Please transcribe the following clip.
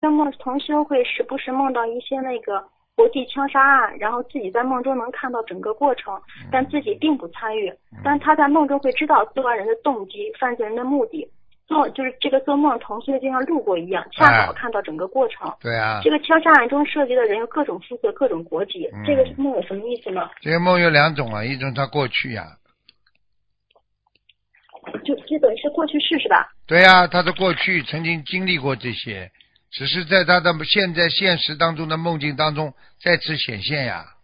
那么同时会时不时梦到一些那个国际枪杀案，然后自己在梦中能看到整个过程，但自己并不参与，但他在梦中会知道作案人的动机、犯罪人的目的。就是这个做梦同时就像路过一样，恰好看到整个过程。 对啊。 这个枪杀案中涉及的人有各种肤色、各种国籍，这个梦有什么意思呢？ 这个梦有两种啊，一种他过去呀。 就这本是过去式是吧？ 对呀，他的过去曾经经历过这些，只是在他的现实当中的梦境当中再次显现呀。